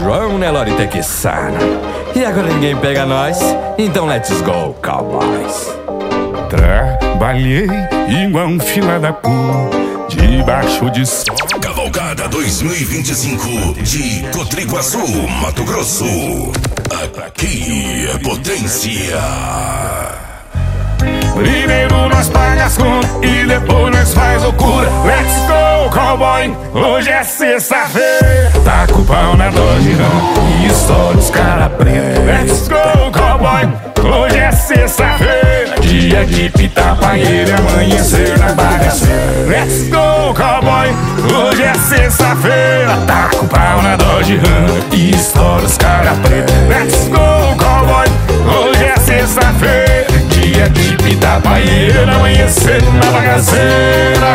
João Nelore Tequissana. E agora ninguém pega nós, então let's go, cowboys. Trabalhei igual um fila da puta, debaixo de sol. Cavalgada 2025 de Cotriguaçu, Mato Grosso. Aqui é potência. Primeiro nós paga as contas e depois nós faz loucura. Let's go, cowboy, hoje é sexta-feira. Taca o pau na Dodge Ram e estoura os cara preto. Let's go, cowboy, hoje é sexta-feira. Dia de pitapaeira, amanhecer na bagaceira. Let's go, cowboy, hoje é sexta-feira. Taca o pau na Dodge Ram e estoura os cara preto. Let's go, cowboy, hoje é sexta-feira. Dia de pitapaeira, amanhecer na bagaceira.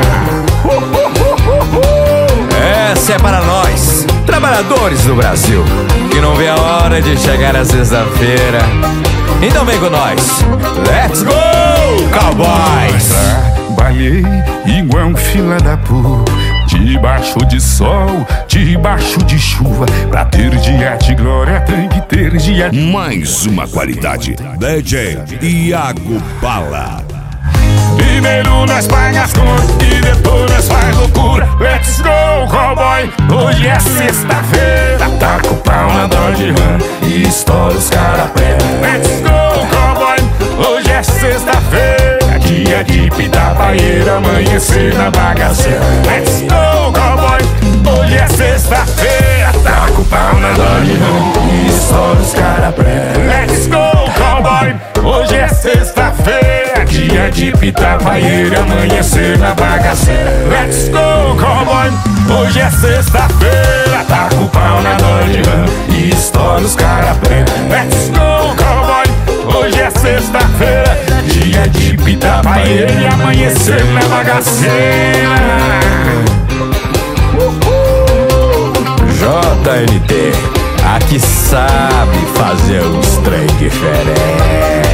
Essa é para nós, trabalhadores do Brasil, que não vê a hora de chegar a sexta-feira. Então vem com nós, let's go, cowboys! Trabalhei igual um fila da puta, debaixo de sol, debaixo de chuva. Pra ter dia de glória tem que ter dia. Mais uma qualidade. DJ Iago Bala. Primeiro nós paga as contas e depois nós faz loucura. Let's go, cowboy, hoje é sexta-feira. Taca o pau na Dodge Ram e estoura os cara preto. Let's go, cowboy, hoje é sexta-feira. Dia de pitapaeira, amanhecer na bagaceira. Let's go, cowboy, hoje é sexta-feira. Taca o pau na Dodge Ram e estoura os cara preto. Let's go, cowboy, hoje é sexta-feira. Dia de pitapaeira, amanhecer na bagaceira. Let's go, cowboy, hoje é sexta-feira. Taca o pau na Dodge Ram e estoura os cara preto. Let's go, cowboy, hoje é sexta-feira. Dia de pitapaeira e amanhecer na bagaceira. JNT, aqui sabe fazer uns trem diferentes.